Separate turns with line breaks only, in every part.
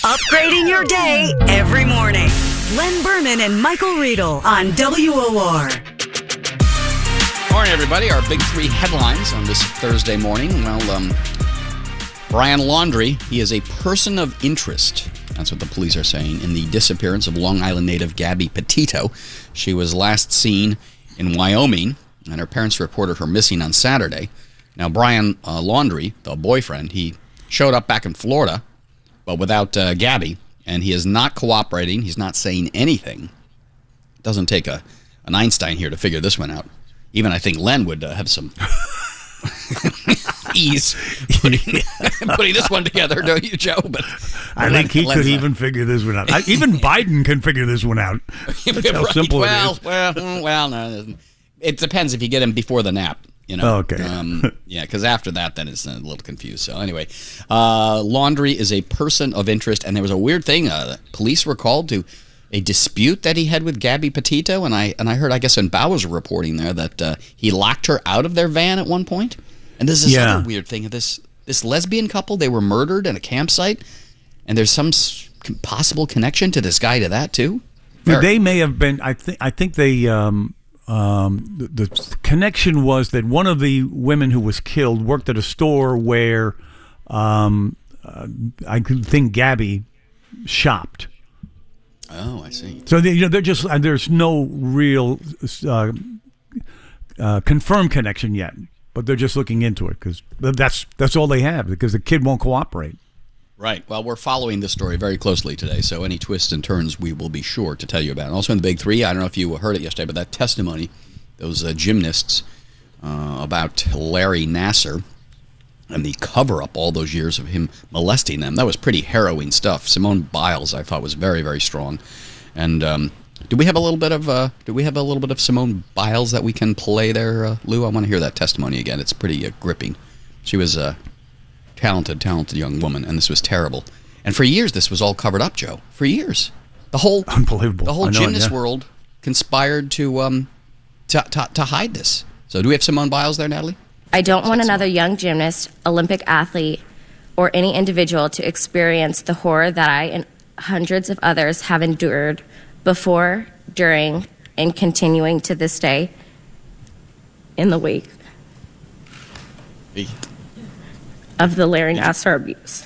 Upgrading your day every morning. Len Berman and Michael Riedel on WOR.
Morning, everybody. Our big three headlines on this Thursday morning. Well, Brian Laundrie, he is a person of interest. That's what the police are saying in the disappearance of Long Island native Gabby Petito. She was last seen in Wyoming, and her parents reported her missing on Saturday. Now, Brian Laundrie, the boyfriend, he showed up back in Florida, but without Gabby, and he is not cooperating. He's not saying anything. It doesn't take an Einstein here to figure this one out. Even I think Len would have some ease putting this one together, don't you, Joe? But
I think he could even figure this one out. Even Biden can figure this one out. That's how simple it is.
Well, no, it depends if you get him before the nap. You know,
okay.
Yeah, because after that, then it's a little confused. So anyway, Laundrie is a person of interest, and there was a weird thing. Police were called to a dispute that he had with Gabby Petito, and I heard, I guess, in Bowers reporting there that he locked her out of their van at one point. And there's this other weird thing of this lesbian couple. They were murdered in a campsite, and there's some possible connection to this guy to that too.
They may have been. I think they. The connection was that one of the women who was killed worked at a store where I think Gabby shopped.
Oh, I see.
So they're just there's no real confirmed connection yet, but they're just looking into it because that's all they have because the kid won't cooperate.
Right. Well, we're following this story very closely today, so any twists and turns we will be sure to tell you about. And also in the Big Three, I don't know if you heard it yesterday, but that testimony, those gymnasts about Larry Nassar and the cover-up all those years of him molesting them, that was pretty harrowing stuff. Simone Biles, I thought, was very, very strong. And do we have a little bit of Simone Biles that we can play there, Lou? I want to hear that testimony again. It's pretty gripping. She was talented young woman, and this was terrible. And for years, this was all covered up, Joe. For years,
unbelievable.
The whole gymnast world conspired to hide this. So, do we have Simone Biles there, Natalie?
I don't want another young gymnast, Olympic athlete, or any individual to experience the horror that I and hundreds of others have endured before, during, and continuing to this day in the wake of the Larry Nassar abuse.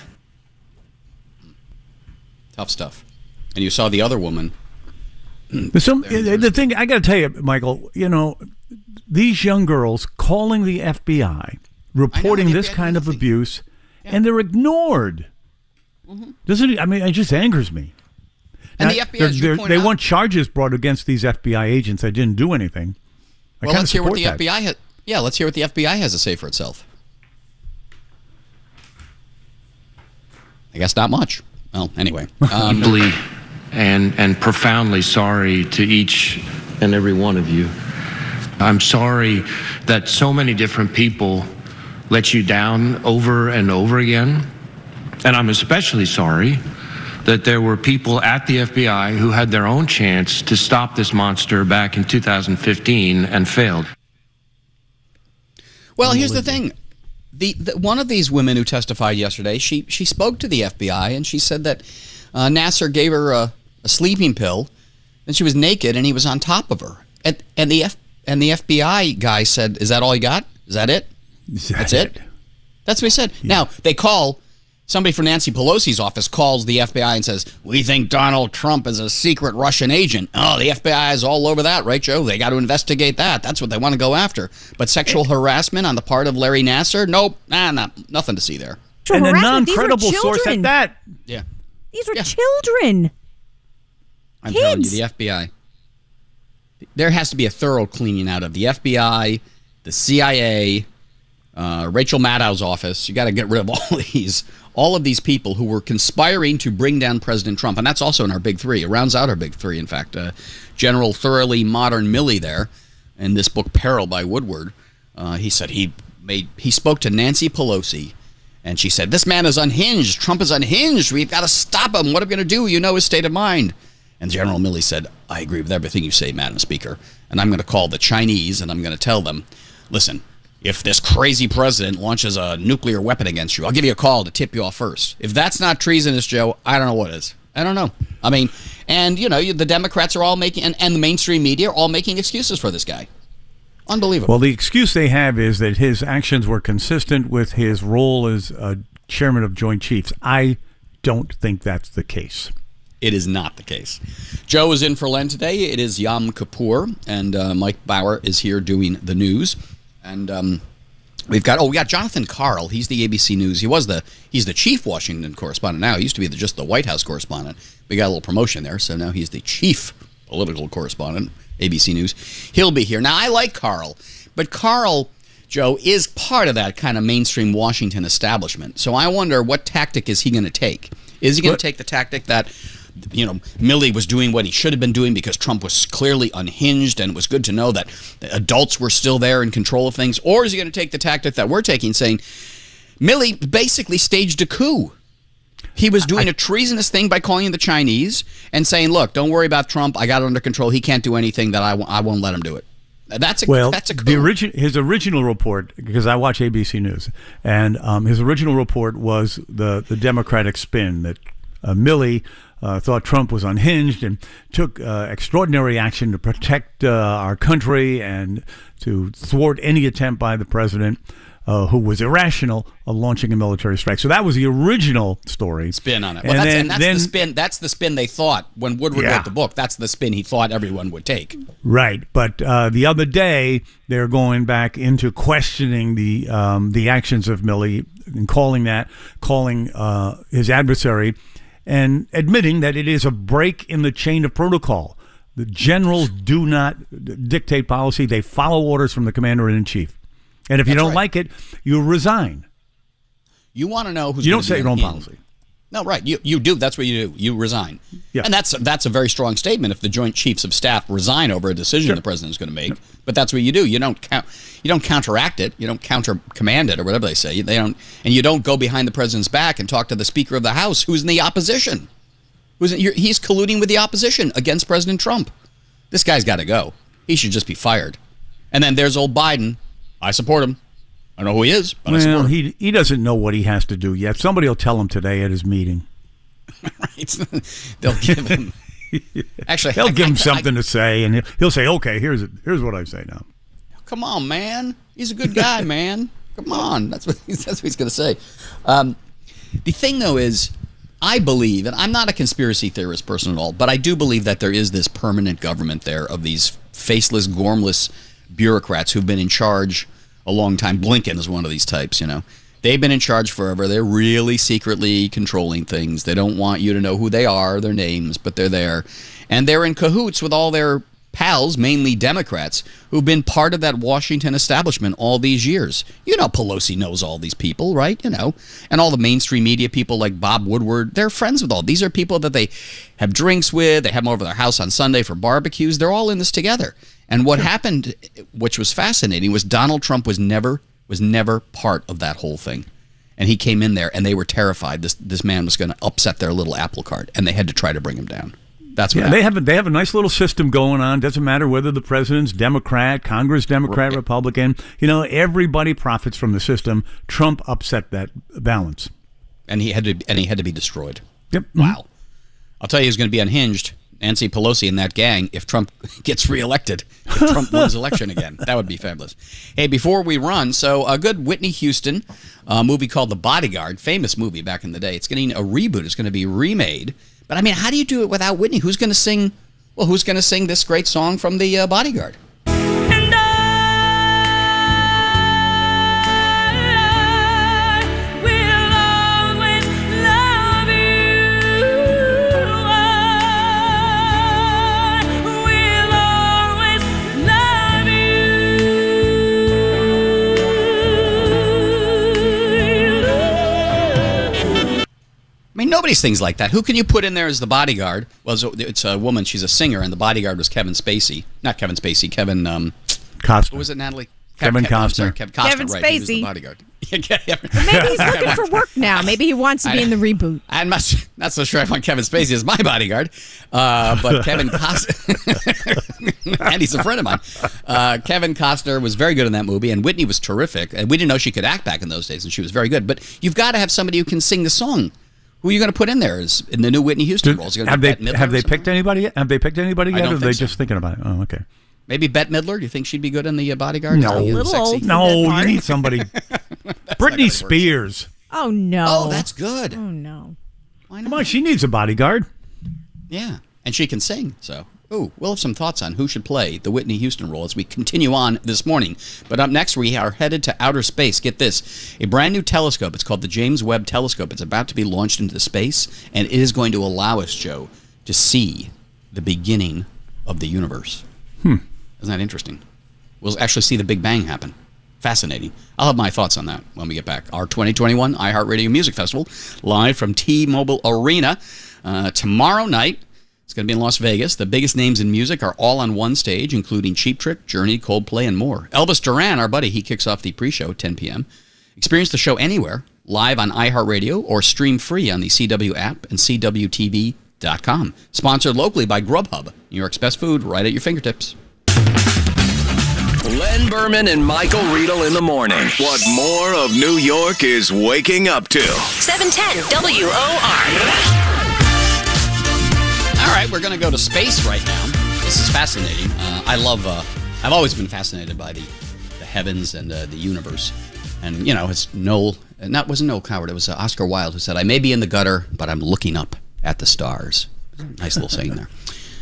Tough stuff. And you saw the other woman.
The thing I got to tell you, Michael, these young girls calling the FBI, reporting this kind of abuse, and they're ignored. Mm-hmm. It just angers me.
And the FBI,
they want charges brought against these FBI agents that didn't do anything.
Well, let's hear what the FBI has. Yeah, let's hear what the FBI has to say for itself. I guess not much. Well, anyway.
Deeply and profoundly sorry to each and every one of you. I'm sorry that so many different people let you down over and over again. And I'm especially sorry that there were people at the FBI who had their own chance to stop this monster back in 2015 and failed.
Well, here's the thing. One of these women who testified yesterday, she spoke to the FBI, and she said that Nassar gave her a sleeping pill, and she was naked, and he was on top of her. And the FBI guy said, "Is that all you got? Is that it? That's it?" That's what he said. Yeah. Now, somebody from Nancy Pelosi's office calls the FBI and says, "We think Donald Trump is a secret Russian agent." Oh, the FBI is all over that, right, Joe? They got to investigate that. That's what they want to go after. But sexual harassment on the part of Larry Nassar? Nope. Nothing to see there.
And a non-credible source at that.
Yeah.
These are children.
I'm telling you, the FBI. There has to be a thorough cleaning out of the FBI, the CIA, Rachel Maddow's office. You got to get rid of all of these people who were conspiring to bring down President Trump. And that's also in our Big Three. It rounds out our Big Three, in fact. General Thoroughly Modern Milley there, in this book, Peril by Woodward, he said he spoke to Nancy Pelosi, and she said, "This man is unhinged. Trump is unhinged. We've got to stop him. What are we going to do? You know his state of mind." And General Milley said, "I agree with everything you say, Madam Speaker. And I'm going to call the Chinese, and I'm going to tell them, listen, if this crazy president launches a nuclear weapon against you, I'll give you a call to tip you off first. If that's not treasonous, Joe, I don't know what is. I don't know. I mean, and, the Democrats are all making, and the mainstream media are all making excuses for this guy. Unbelievable.
Well, the excuse they have is that his actions were consistent with his role as chairman of Joint Chiefs. I don't think that's the case.
It is not the case. Joe is in for Len today. It is Yom Kippur, and Mike Bauer is here doing the news. And we got Jonathan Karl. He's the ABC News. He's the chief Washington correspondent now. He used to be just the White House correspondent. We got a little promotion there, so now he's the chief political correspondent, ABC News. He'll be here. Now, I like Karl, but Karl, Joe, is part of that kind of mainstream Washington establishment. So I wonder, what tactic is he going to take? Is he going to take the tactic that, Milley was doing what he should have been doing because Trump was clearly unhinged, and it was good to know that the adults were still there in control of things? Or is he going to take the tactic that we're taking, saying Milley basically staged a coup? He was doing a treasonous thing by calling in the Chinese and saying, look, don't worry about Trump. I got it under control. He can't do anything that I won't let him do it. That's a coup.
His original report, because I watch ABC News, and his original report was the Democratic spin that Milley thought Trump was unhinged and took extraordinary action to protect our country and to thwart any attempt by the president, who was irrational, of launching a military strike. So that was the original story.
Spin on it. Well, that's the spin they thought when Woodward wrote the book. That's the spin he thought everyone would take.
Right. But the other day, they're going back into questioning the actions of Milley and calling his adversary and admitting that it is a break in the chain of protocol. The generals do not dictate policy. They follow orders from the commander-in-chief. And if you don't like it, you resign.
You want to know who's
You don't set your own policy.
No, right. You do. That's what you do. You resign. Yeah. And that's a very strong statement if the Joint Chiefs of Staff resign over a decision the president is going to make. But that's what you do. You don't counteract it. You don't counter-command it, or whatever they say. And you don't go behind the president's back and talk to the Speaker of the House, who's in the opposition. He's colluding with the opposition against President Trump. This guy's got to go. He should just be fired. And then there's old Biden. I support him. I don't know who he is, but I support him.
He doesn't know what he has to do yet. Somebody will tell him today at his meeting.
Right. They'll give him. Actually,
they'll give him something to say, and he'll say, "Okay, here's what I say now."
Come on, man. He's a good guy, man. Come on. That's what he's going to say. The thing, though, is, I believe, and I'm not a conspiracy theorist person at all, but I do believe that there is this permanent government there of these faceless, gormless bureaucrats who've been in charge a long time. Blinken is one of these types, They've been in charge forever. They're really secretly controlling things. They don't want you to know who they are, their names, but they're there. And they're in cahoots with all their pals, mainly Democrats, who've been part of that Washington establishment all these years. Pelosi knows all these people, right? And all the mainstream media people like Bob Woodward, they're friends with all. These are people that they have drinks with. They have them over their house on Sunday for barbecues. They're all in this together. And what happened, which was fascinating, was Donald Trump was never part of that whole thing. And he came in there, and they were terrified this man was going to upset their little apple cart, and they had to try to bring him down. That's what happened.
They have a nice little system going on. Doesn't matter whether the president's Democrat, Congress Democrat, Republican. Everybody profits from the system. Trump upset that balance,
and he had to be destroyed.
Yep.
Wow. I'll tell you, who's going to be unhinged. Nancy Pelosi and that gang, if Trump gets reelected, if Trump wins election again. That would be fabulous. Hey, before we run, so a good Whitney Houston movie called The Bodyguard, famous movie back in the day. It's getting a reboot. It's going to be remade. But, I mean, how do you do it without Whitney? Who's going to sing this great song from The Bodyguard? Nobody sings like that. Who can you put in there as the bodyguard? Well, it's a woman. She's a singer, and the bodyguard was Kevin Spacey. Not Kevin Spacey. Kevin
Costner.
Who was it, Natalie?
Kevin Costner.
Kevin Costner,
Kevin
right, he was the
Spacey.
bodyguard.
Maybe he's looking for work now. Maybe he wants to be in the reboot.
I'm not so sure I want Kevin Spacey as my bodyguard, but Kevin Costner, and he's a friend of mine. Kevin Costner was very good in that movie, and Whitney was terrific. And we didn't know she could act back in those days, and she was very good. But you've got to have somebody who can sing the song. Who are you going to put in there in the new Whitney Houston roles?
Have they picked anybody yet? Have they picked anybody yet? Or are they just thinking about it? Oh, okay.
Maybe Bette Midler? Do you think she'd be good in the bodyguard?
No,
little old.
No, you need somebody. Britney Spears.
Oh, no.
Oh, that's good.
Oh, no.
Why not?
Come on, she needs a bodyguard.
Yeah, and she can sing. So, we'll have some thoughts on who should play the Whitney Houston role as we continue on this morning. But up next, we are headed to outer space. Get this, a brand new telescope. It's called the James Webb Telescope. It's about to be launched into space, and it is going to allow us, Joe, to see the beginning of the universe. Isn't that interesting? We'll actually see the Big Bang happen. Fascinating. I'll have my thoughts on that when we get back. Our 2021 iHeartRadio Music Festival, live from T-Mobile Arena. Tomorrow night, it's going to be in Las Vegas. The biggest names in music are all on one stage, including Cheap Trick, Journey, Coldplay, and more. Elvis Duran, our buddy, he kicks off the pre-show at 10 p.m. Experience the show anywhere, live on iHeartRadio, or stream free on the CW app and CWTV.com. Sponsored locally by Grubhub, New York's best food right at your fingertips.
Len Berman and Michael Riedel in the morning. What more of New York is waking up to?
710 WOR.
All right, we're going to go to space right now. This is fascinating. I've always been fascinated by the heavens and the universe. And, it's wasn't Noel Coward, it was Oscar Wilde who said, I may be in the gutter, but I'm looking up at the stars. Nice little saying there.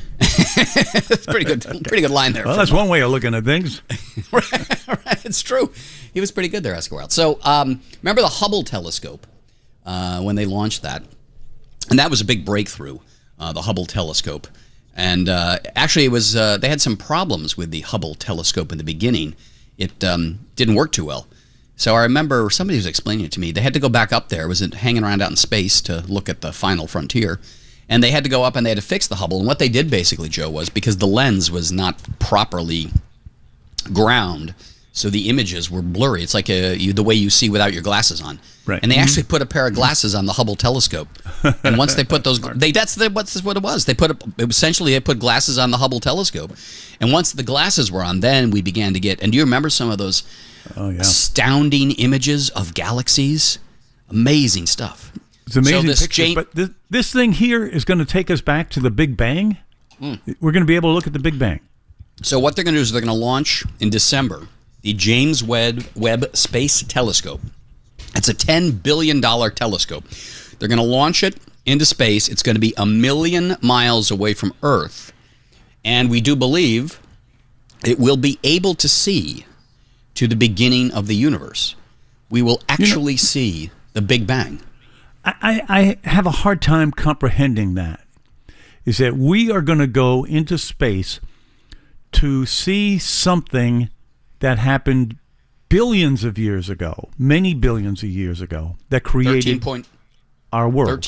It's pretty good line there.
Well, that's one way of looking at things.
Right, it's true. He was pretty good there, Oscar Wilde. So, remember the Hubble telescope when they launched that? And that was a big breakthrough, the Hubble telescope. And actually, it was they had some problems with the Hubble telescope in the beginning. It didn't work too well. So I remember somebody was explaining it to me. They had to go back up there. It was hanging around out in space to look at the final frontier. And they had to go up and they had to fix the Hubble. And what they did basically, Joe, was because the lens was not properly ground, so the images were blurry. It's like the way you see without your glasses on.
Right.
And they actually put a pair of glasses on the Hubble telescope. And once they put those, that's what it was. They put glasses on the Hubble telescope. And once the glasses were on, then we began to get. And do you remember some of those astounding images of galaxies? Amazing stuff.
It's amazing pictures, but this thing here is going to take us back to the Big Bang. We're going to be able to look at the Big Bang.
So what they're going to do is they're going to launch in December the James Webb Space Telescope. It's a $10 billion telescope. They're going to launch it into space. It's going to be 1 million miles away from Earth. And we do believe it will be able to see to the beginning of the universe. We will actually see the Big Bang.
I have a hard time comprehending that. Is that we are going to go into space to see something that happened billions of years ago, many billions of years ago, that created our world.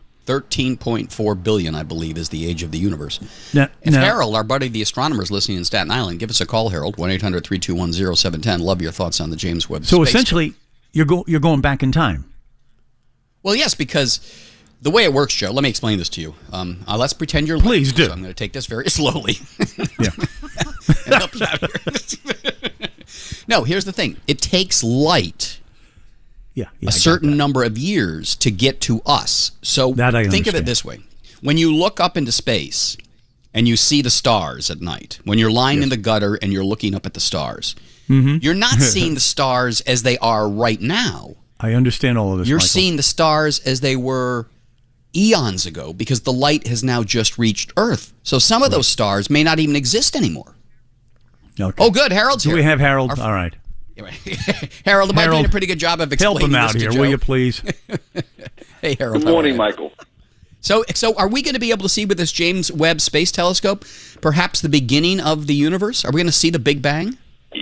13.4 billion, I believe, is the age of the universe. Now, Harold, our buddy the astronomer, is listening in Staten Island, give us a call, Harold, 1-800-321-0710. Love your thoughts on the James Webb
So
Space
essentially, you're going back in time.
Well, yes, because the way it works, Joe, let me explain this to you. Let's pretend you're
Please
late,
do.
So I'm going to take this very slowly.
Yeah.
And help you out here. No, here's the thing. It takes light a certain number of years to get to us. So think of it this way. When you look up into space and you see the stars at night, when you're lying in the gutter and you're looking up at the stars, you're not seeing the stars as they are right now.
I understand all of this,
You're
Michael.
seeing the stars as they were eons ago because the light has now just reached Earth. So some of those stars may not even exist anymore.
Okay.
Oh, good. Harold's here.
Do we have Harold? All right.
Harold, am I doing a pretty good job of explaining
help him out
this to
here,
Joe?
will you please?
Hey, Harold.
Good morning, Michael.
So are we going to be able to see with this James Webb Space Telescope perhaps the beginning of the universe? Are we going to see the Big Bang?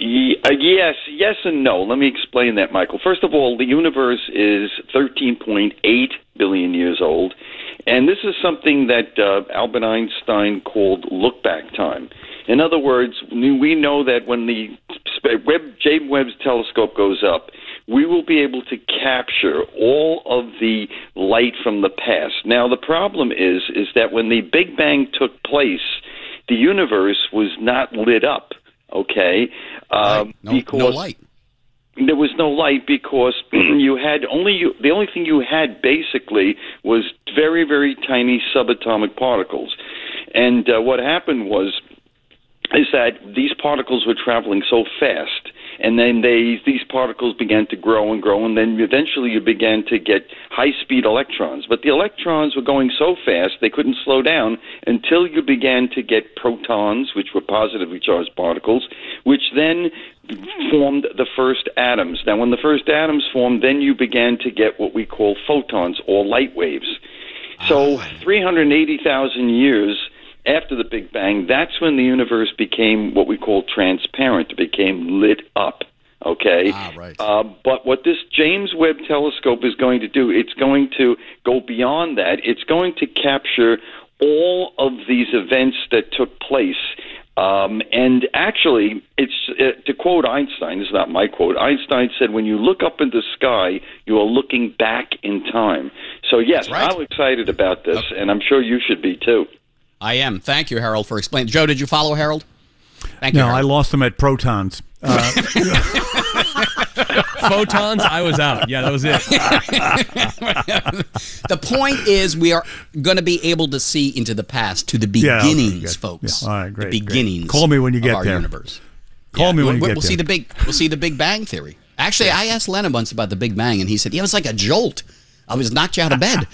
Yes and no. Let me explain that, Michael. First of all, the universe is 13.8 billion years old, and this is something that Albert Einstein called look-back time. In other words, we know that when the James Webb's telescope goes up, we will be able to capture all of the light from the past. Now, the problem is that when the Big Bang took place, the universe was not lit up, okay?
Right. No light.
There was no light because you had the only thing you had basically was very, very tiny subatomic particles. And what happened is that these particles were traveling so fast, and then these particles began to grow and grow, and then eventually you began to get high-speed electrons. But the electrons were going so fast they couldn't slow down until you began to get protons, which were positively charged particles, which then formed the first atoms. Now, when the first atoms formed, then you began to get what we call photons, or light waves. So 380,000 years after the Big Bang, that's when the universe became what we call transparent. It became lit up, okay?
Right.
But what this James Webb telescope is going to do, it's going to go beyond that. It's going to capture all of these events that took place. And actually, it's to quote Einstein, this is not my quote, Einstein said, when you look up in the sky, you are looking back in time. So, yes,
right.
I'm excited about this, and I'm sure you should be, too.
I am. Thank you, Harold, for explaining. Joe, did you follow Harold? Thank you,
No,
Harold.
I lost them at protons.
Photons, I was out. Yeah, that was it.
The point is we are going to be able to see into the past, to the beginnings, folks.
Yeah. All right, great.
The beginnings.
Great. Call me when you get
of our
there.
universe.
Call me when you get
we'll
there.
We'll see the Big Bang Theory. Actually, I asked Lennon once about the Big Bang, and he said, yeah, it was like a jolt. I was knocked you out of bed.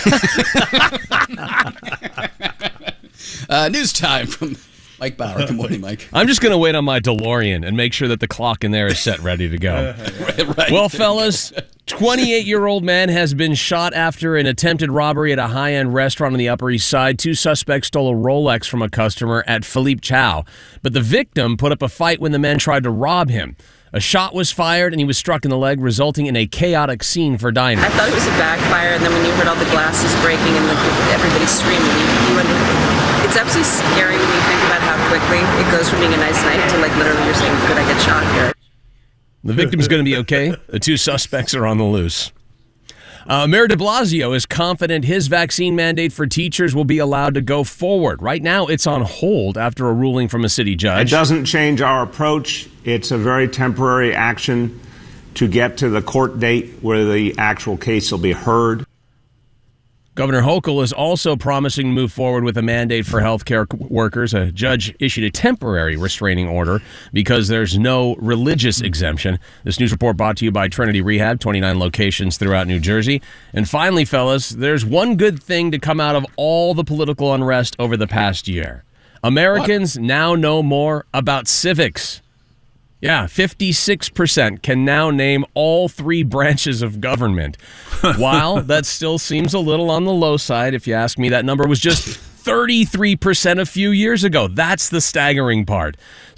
News time from Mike Bauer. Good morning, Mike.
I'm just going to wait on my DeLorean and make sure that the clock in there is set ready to go.
Right.
Well, fellas, 28-year-old man has been shot after an attempted robbery at a high-end restaurant on the Upper East Side. 2 suspects stole a Rolex from a customer at Philippe Chow, but the victim put up a fight when the men tried to rob him. A shot was fired, and he was struck in the leg, resulting in a chaotic scene for diners.
I thought it was a backfire, and then when you heard all the glasses breaking and everybody screaming, it's absolutely scary when you think about how quickly it goes from being a nice night to, like, literally you're saying, could I get shot here?
The victim's going to be okay. The 2 suspects are on the loose. Mayor de Blasio is confident his vaccine mandate for teachers will be allowed to go forward. Right now, it's on hold after a ruling from a city judge.
It doesn't change our approach. It's a very temporary action to get to the court date where the actual case will be heard.
Governor Hochul is also promising to move forward with a mandate for healthcare workers. A judge issued a temporary restraining order because there's no religious exemption. This news report brought to you by Trinity Rehab, 29 locations throughout New Jersey. And finally, fellas, there's one good thing to come out of all the political unrest over the past year. Americans now know more about civics. Yeah, 56% can now name all 3 branches of government. While that still seems a little on the low side, if you ask me, that number was just 33% a few years ago. That's the staggering part.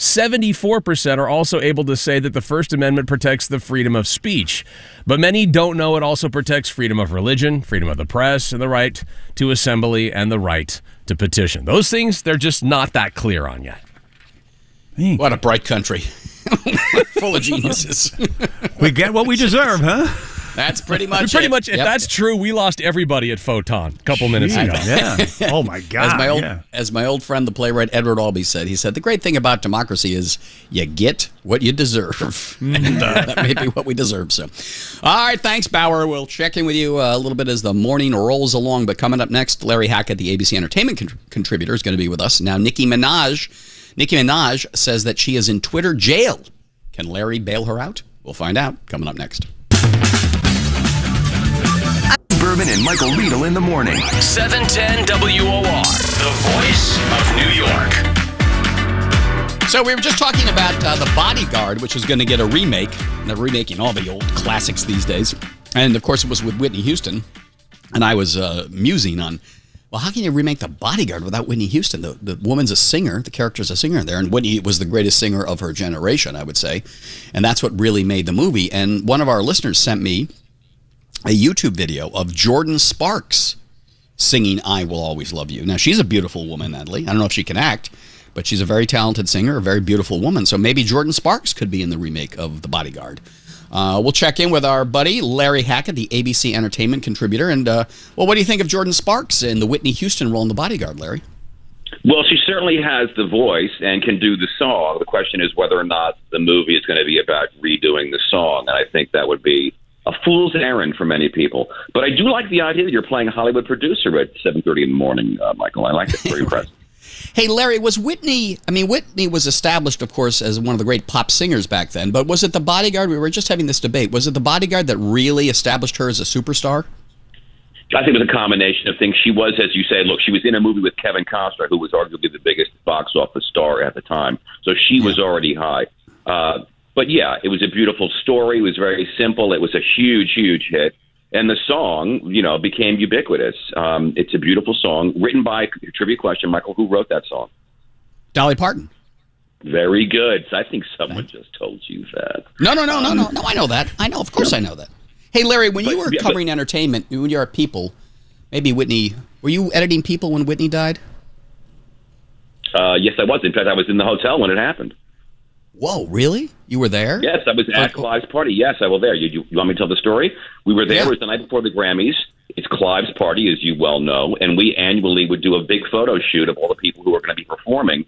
74% are also able to say that the First Amendment protects the freedom of speech. But many don't know it also protects freedom of religion, freedom of the press, and the right to assembly, and the right to petition. Those things, they're just not that clear on yet.
What a bright country. Full of geniuses.
We get what we deserve, huh?
That's pretty much
If that's true, we lost everybody at Photon a couple minutes ago.
Yeah. Oh, my God.
As my old friend, the playwright Edward Albee said, he said, the great thing about democracy is you get what you deserve. And that may be what we deserve. So, all right, thanks, Bauer. We'll check in with you a little bit as the morning rolls along. But coming up next, Larry Hackett, the ABC Entertainment contributor, is going to be with us. Now, Nicki Minaj says that she is in Twitter jail. Can Larry bail her out? We'll find out coming up next.
Berman and Michael Riedel in the morning.
710 WOR, the voice of New York.
So we were just talking about The Bodyguard, which is going to get a remake. They're remaking all the old classics these days. And, of course, it was with Whitney Houston. And I was musing on, well, how can you remake The Bodyguard without Whitney Houston? The woman's a singer. The character's a singer there. And Whitney was the greatest singer of her generation, I would say. And that's what really made the movie. And one of our listeners sent me a YouTube video of Jordan Sparks singing I Will Always Love You. Now, she's a beautiful woman, Natalie. I don't know if she can act, but she's a very talented singer, a very beautiful woman. So maybe Jordan Sparks could be in the remake of The Bodyguard. We'll check in with our buddy Larry Hackett, the ABC Entertainment contributor. And, what do you think of Jordan Sparks in the Whitney Houston role in The Bodyguard, Larry?
Well, she certainly has the voice and can do the song. The question is whether or not the movie is going to be about redoing the song. And I think that would be a fool's errand for many people. But I do like the idea that you're playing a Hollywood producer at 7:30 in the morning, Michael. I like it. Very impressive.
Hey, Larry, was Whitney was established, of course, as one of the great pop singers back then, but was it The Bodyguard? We were just having this debate. Was it The Bodyguard that really established her as a superstar?
I think it was a combination of things. She was, as you say, look, she was in a movie with Kevin Costner, who was arguably the biggest box office star at the time. So she was already high. But yeah, it was a beautiful story. It was very simple. It was a huge, huge hit. And the song, became ubiquitous. It's a beautiful song written by, trivia question, Michael, who wrote that song?
Dolly Parton.
Very good. I think someone just told you that.
No, I know that. I know. Of course I know that. Hey, Larry, when you were covering entertainment, when you were at People, maybe Whitney, were you editing People when Whitney died?
Yes, I was. In fact, I was in the hotel when it happened.
Whoa, really? You were there?
Yes, I was at Clive's party. Yes, I was there. You want me to tell the story? We were there. Yeah. It was the night before the Grammys. It's Clive's party, as you well know, and we annually would do a big photo shoot of all the people who are going to be performing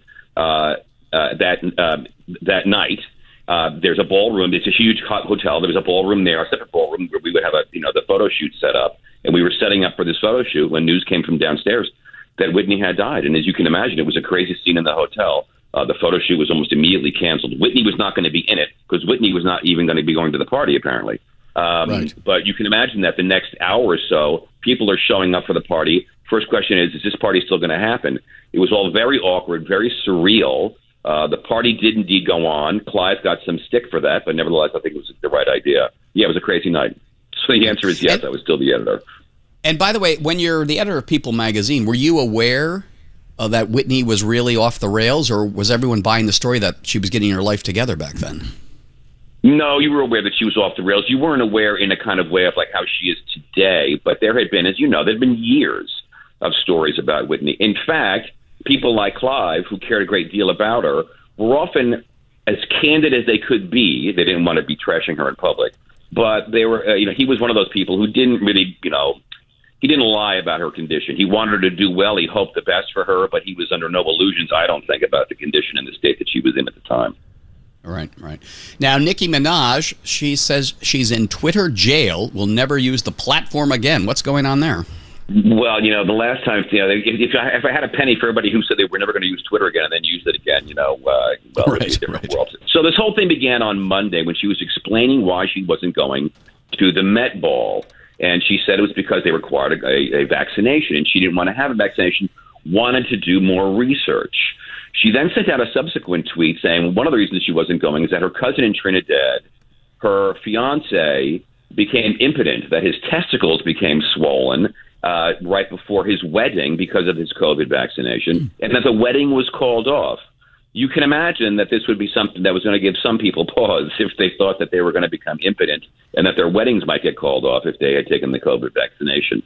that night. There's a ballroom. It's a huge hotel. There was a ballroom there, a separate ballroom where we would have the photo shoot set up, and we were setting up for this photo shoot when news came from downstairs that Whitney had died. And as you can imagine, it was a crazy scene in the hotel. The photo shoot was almost immediately canceled. Whitney was not going to be in it because Whitney was not even going to be going to the party, apparently. Right. But you can imagine that the next hour or so, people are showing up for the party. First question is this party still going to happen? It was all very awkward, very surreal. The party did indeed go on. Clive got some stick for that, but nevertheless, I think it was the right idea. Yeah, it was a crazy night. So the answer is yes, I was still the editor.
And by the way, when you're the editor of People magazine, were you aware that Whitney was really off the rails, or was everyone buying the story that she was getting her life together back then?
No, you were aware that she was off the rails. You weren't aware in a kind of way of like how she is today, but there had been, as you know, there had been years of stories about Whitney. In fact, people like Clive, who cared a great deal about her, were often as candid as they could be. They didn't want to be trashing her in public, but they were, he was one of those people who didn't really, he didn't lie about her condition. He wanted her to do well. He hoped the best for her, but he was under no illusions, I don't think, about the condition and the state that she was in at the time.
Right. Now, Nicki Minaj, she says she's in Twitter jail, will never use the platform again. What's going on there?
Well, the last time, if I had a penny for everybody who said they were never going to use Twitter again and then use it again, it'd be a different world. So this whole thing began on Monday when she was explaining why she wasn't going to the Met Ball. And she said it was because they required a vaccination, and she didn't want to have a vaccination, wanted to do more research. She then sent out a subsequent tweet saying one of the reasons she wasn't going is that her cousin in Trinidad, her fiancé, became impotent, that his testicles became swollen right before his wedding because of his COVID vaccination, and that the wedding was called off. You can imagine that this would be something that was going to give some people pause if they thought that they were going to become impotent and that their weddings might get called off if they had taken the COVID vaccination.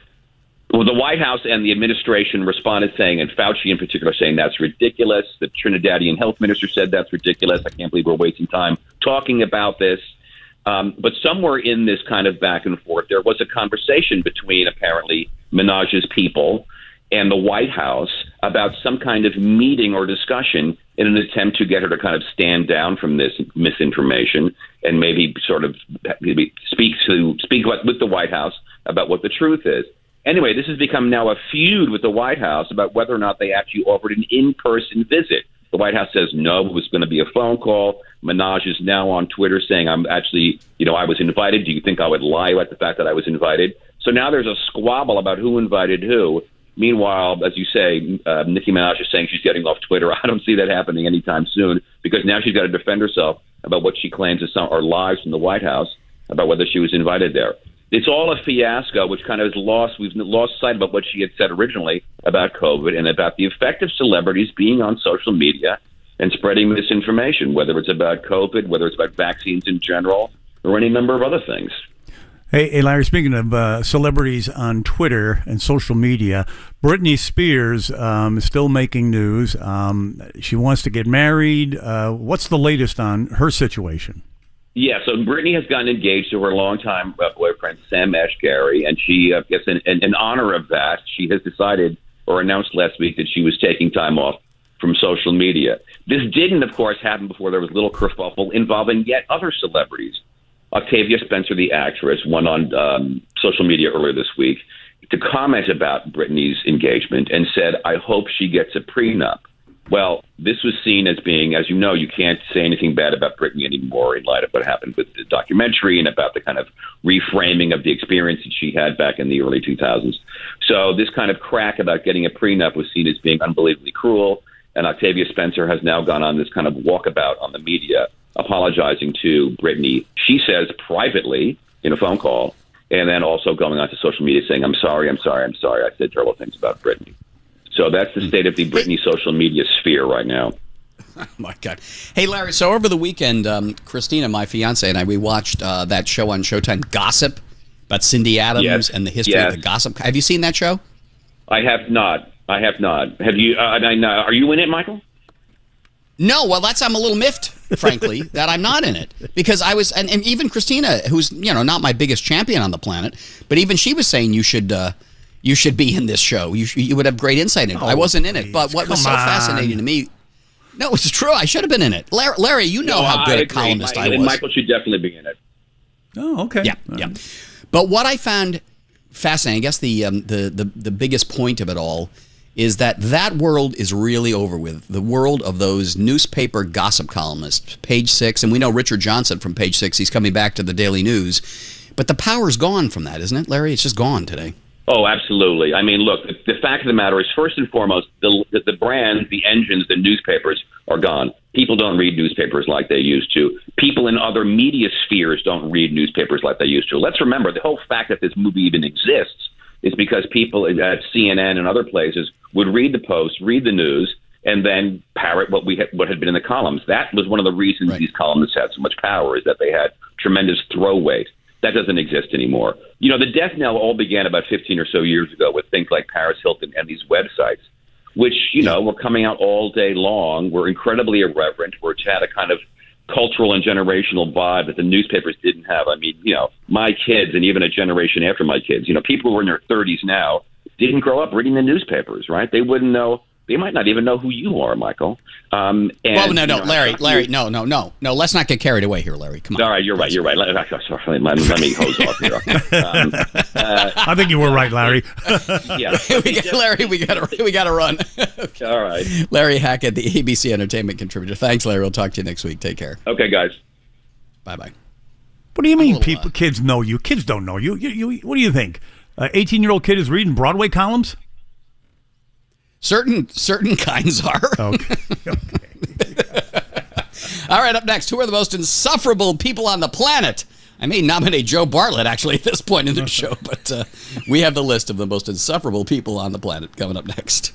Well, the White House and the administration responded saying, and Fauci in particular saying that's ridiculous. The Trinidadian health minister said that's ridiculous. I can't believe we're wasting time talking about this. But somewhere in this kind of back and forth, there was a conversation between apparently Minaj's people and the White House about some kind of meeting or discussion in an attempt to get her to kind of stand down from this misinformation and maybe sort of speak with the White House about what the truth is. Anyway, this has become now a feud with the White House about whether or not they actually offered an in-person visit. The White House says no, it was going to be a phone call. Minaj is now on Twitter saying, I'm actually, I was invited. Do you think I would lie about the fact that I was invited? So now there's a squabble about who invited who. Meanwhile, as you say, Nicki Minaj is saying she's getting off Twitter. I don't see that happening anytime soon because now she's got to defend herself about what she claims are lies from the White House about whether she was invited there. It's all a fiasco, which kind of we've lost sight of what she had said originally about COVID and about the effect of celebrities being on social media and spreading misinformation, whether it's about COVID, whether it's about vaccines in general, or any number of other things.
Hey, Larry, speaking of celebrities on Twitter and social media, Britney Spears is still making news. She wants to get married. What's the latest on her situation?
Yeah, so Britney has gotten engaged to her longtime boyfriend, Sam Asghari, and she, in honor of that, she has decided or announced last week that she was taking time off from social media. This didn't, of course, happen before there was a little kerfuffle involving yet other celebrities. Octavia Spencer, the actress, went on social media earlier this week to comment about Britney's engagement and said, "I hope she gets a prenup." Well, this was seen as being, as you know, you can't say anything bad about Britney anymore in light of what happened with the documentary and about the kind of reframing of the experience that she had back in the early 2000s. So this kind of crack about getting a prenup was seen as being unbelievably cruel. And Octavia Spencer has now gone on this kind of walkabout on the media, apologizing to Britney, she says privately in a phone call, and then also going on to social media saying, I'm sorry. I said terrible things about Britney. So that's the state of the Britney social media sphere right now.
Oh, my God. Hey, Larry, so over the weekend, Christina, my fiance, and I, we watched that show on Showtime, Gossip, about Cindy Adams and the history of the gossip. Have you seen that show?
I have not. Have you? Are you in it, Michael?
No. Well, I'm a little miffed, frankly, that I'm not in it, because I was, and even Christina, who's not my biggest champion on the planet, but even she was saying you should be in this show. You would have great insight in it. I wasn't in it, but what was so fascinating to me. No, it's true. I should have been in it. Larry, you know how good a columnist I was.
Michael should definitely be in it.
Oh, okay.
Yeah. But what I found fascinating, I guess the biggest point of it all is that world is really over with. The world of those newspaper gossip columnists, Page Six, and we know Richard Johnson from Page Six. He's coming back to the Daily News. But the power's gone from that, isn't it, Larry? It's just gone today.
Oh, absolutely. I mean, look, the fact of the matter is, first and foremost, the brands, the engines, the newspapers are gone. People don't read newspapers like they used to. People in other media spheres don't read newspapers like they used to. Let's remember, the whole fact that this movie even exists is because people at CNN and other places would read the Post, read the news, and then parrot what had been in the columns. That was one of the reasons these columnists had so much power, is that they had tremendous throw weight. That doesn't exist anymore. The death knell all began about 15 or so years ago with things like Paris Hilton and these websites, which, were coming out all day long, were incredibly irreverent, which had a kind of cultural and generational vibe that the newspapers didn't have. I mean, my kids and even a generation after my kids, people who are in their 30s now didn't grow up reading the newspapers, right? They wouldn't know. They might not even know who you are, Michael.
Larry, no. Let's not get carried away here, Larry. Come on.
All right, you're right. Let me hose off here.
I think you were right, Larry.
Larry, we got to run.
Okay. All right.
Larry Hackett, the ABC Entertainment contributor. Thanks, Larry. We'll talk to you next week. Take care.
Okay, guys.
Bye-bye.
What do you mean kids know you? Kids don't know you. What do you think? 18-year-old kid is reading Broadway columns?
Certain kinds are.
Okay.
All right, up next, who are the most insufferable people on the planet? I may nominate Joe Bartlett, actually, at this point in the show, but we have the list of the most insufferable people on the planet coming up next.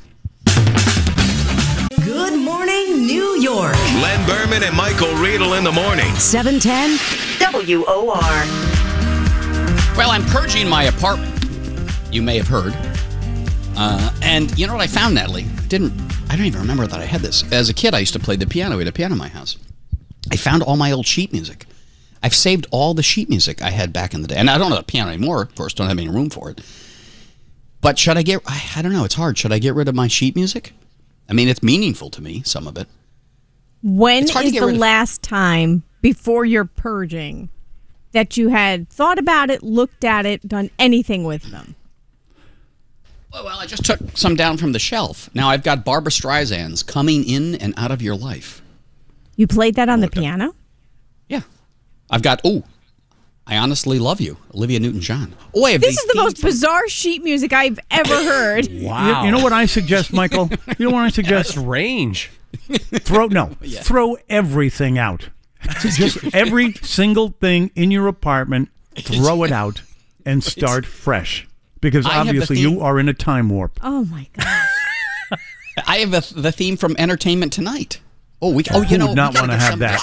Good morning, New York.
Len Berman and Michael Riedel in the morning.
710 WOR.
Well, I'm purging my apartment. You may have heard. And you know what I found, Natalie? I don't even remember that I had this. As a kid, I used to play the piano. We had a piano in my house. I found all my old sheet music. I've saved all the sheet music I had back in the day. And I don't have a piano anymore, of course. Don't have any room for it. But should I don't know. It's hard. Should I get rid of my sheet music? I mean, it's meaningful to me, some of it.
When is the last time before you're purging that you had thought about it, looked at it, done anything with them?
Well, I just took some down from the shelf. Now I've got Barbra Streisand's Coming In and Out of Your Life.
You played that on the piano?
Yeah. I've got, I Honestly Love You, Olivia Newton-John.
This is the most bizarre sheet music I've ever heard.
Wow. You know what I suggest, Michael? You know what I suggest?
That's range.
Throw everything out. Just every single thing in your apartment, throw it out and start fresh. Because obviously you are in a time warp.
Oh, my gosh.
I have the theme from Entertainment Tonight. Who would not
want to have that?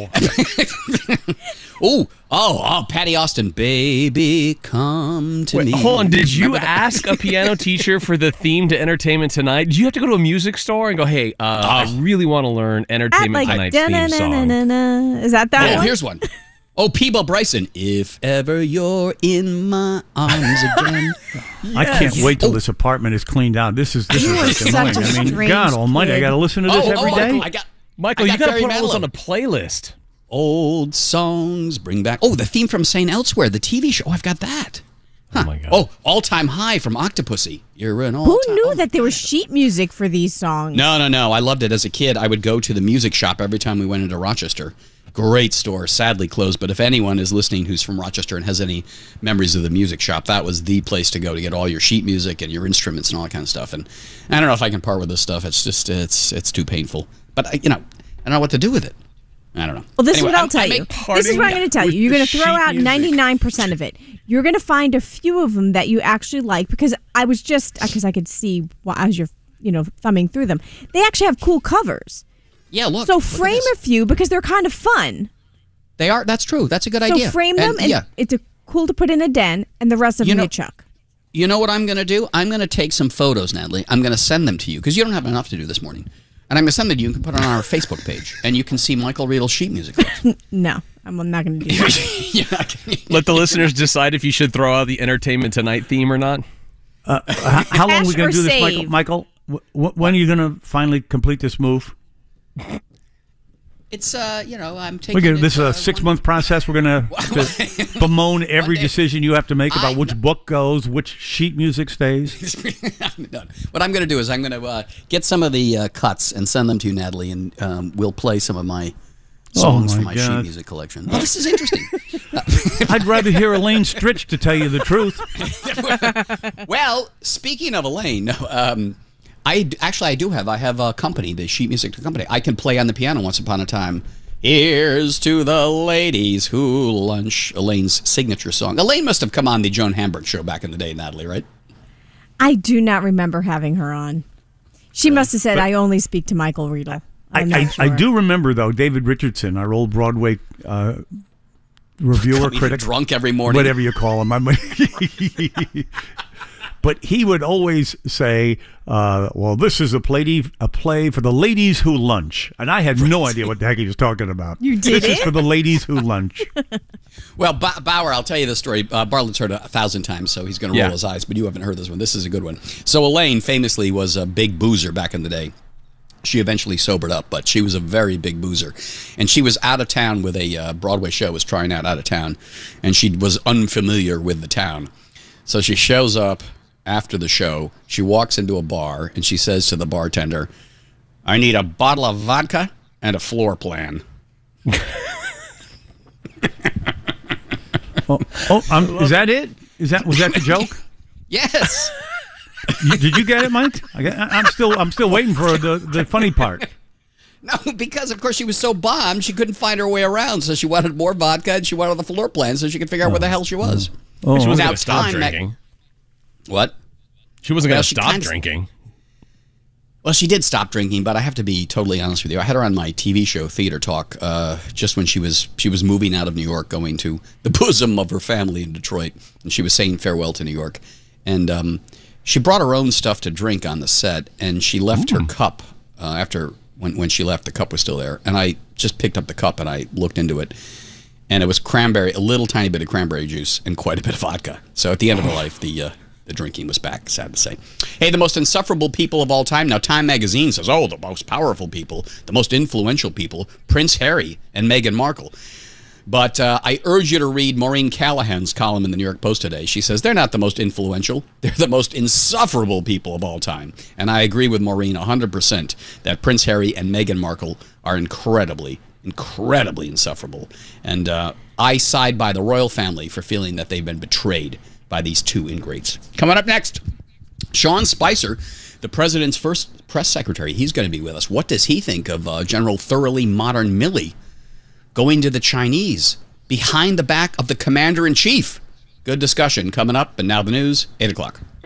Wow. Patty Austin, baby, come to me.
Hold on. Did you ask a piano teacher for the theme to Entertainment Tonight? Did you have to go to a music store and go, hey, I really want to learn Entertainment Tonight's theme song?
Is that one?
Here's one. Peeble Bryson, if ever you're in my arms again.
Yes. I can't wait till this apartment is cleaned out. This is annoying. I mean, God Almighty, I got to listen to this every day.
Michael, you got to put all those on a playlist.
Old songs bring back. The theme from St. Elsewhere, the TV show. I've got that. Huh. Oh my God. All Time High from Octopussy. You're an all.
Who knew that there was sheet music for these songs?
No. I loved it as a kid. I would go to the music shop every time we went into Rochester. Great store, sadly closed. But if anyone is listening who's from Rochester and has any memories of the music shop, that was the place to go to get all your sheet music and your instruments and all that kind of stuff. And I don't know if I can part with this stuff. It's just it's too painful. But I don't know what to do with it. I don't know.
Well, this is what I'll tell you. This is what I'm going to tell you. You're going to throw out 99% of it. You're going to find a few of them that you actually like, because I could see as you're thumbing through them. They actually have cool covers.
Yeah, look.
So frame a few because they're kind of fun.
They are. That's true. That's a good idea.
So frame them, and it's cool to put in a den, and the rest of them you chuck.
You know what I'm going to do? I'm going to take some photos, Natalie. I'm going to send them to you because you don't have enough to do this morning. And I'm going to send them to you. You can put it on our Facebook page, and you can see Michael Riedel's sheet music.
No, I'm not going to do that.
Let the listeners decide if you should throw out the Entertainment Tonight theme or not.
How long are we going to do this, Michael? When are you going to finally complete this move?
It's I'm taking.
This is a 6-month process. We're going to bemoan every decision you have to make about which book goes, which sheet music stays.
What I'm going to do is I'm going to get some of the cuts and send them to you, Natalie, and we'll play some of my songs from my sheet music collection. Oh, this is interesting.
I'd rather hear Elaine Stritch, to tell you the truth.
Well, speaking of Elaine, I have a company, the sheet music company. I can play on the piano once upon a time. Here's to the ladies who lunch. Elaine's signature song. Elaine must have come on the Joan Hamburg show back in the day, Natalie, right?
I do not remember having her on. She must have said, I only speak to Michael Riedel.
I do remember, though, David Richardson, our old Broadway reviewer, critic.
Drunk every morning.
Whatever you call him. But he would always say, well, this is a play for the ladies who lunch. And I had no idea what the heck he was talking about.
You did
This is for the ladies who lunch.
Well, Bauer, I'll tell you the story. Bartlett's heard it 1,000 times, so he's going to roll his eyes, but you haven't heard this one. This is a good one. So Elaine famously was a big boozer back in the day. She eventually sobered up, but she was a very big boozer. And she was out of town with a Broadway show, was trying out of town, and she was unfamiliar with the town. So she shows up after the show. She walks into a bar, and she says to the bartender, I need a bottle of vodka and a floor plan.
Is that it? Was that the joke?
Yes.
Did you get it, Mike? I'm still waiting for the funny part.
No, because of course she was so bombed she couldn't find her way around, so she wanted more vodka and she wanted the floor plan so she could figure out where the hell she was.
She wasn't going to stop drinking.
What?
She wasn't going to stop drinking.
Well, she did stop drinking, but I have to be totally honest with you. I had her on my TV show, Theater Talk, just when she was moving out of New York, going to the bosom of her family in Detroit, and she was saying farewell to New York. And she brought her own stuff to drink on the set, and she left her cup after when she left. The cup was still there, and I just picked up the cup and I looked into it, and it was cranberry, a little tiny bit of cranberry juice, and quite a bit of vodka. So at the end of her life, the drinking was back, sad to say. Hey, the most insufferable people of all time. Now, Time Magazine says, the most powerful people, the most influential people, Prince Harry and Meghan Markle. But I urge you to read Maureen Callahan's column in the New York Post today. She says they're not the most influential. They're the most insufferable people of all time. And I agree with Maureen 100% that Prince Harry and Meghan Markle are incredibly insufferable. And I side by the royal family for feeling that they've been betrayed by these two ingrates. Coming up next, Sean Spicer, the president's first press secretary. He's going to be with us. What does he think of General Thoroughly Modern Milley going to the Chinese behind the back of the commander-in-chief? Good discussion coming up. And now the news, 8 o'clock.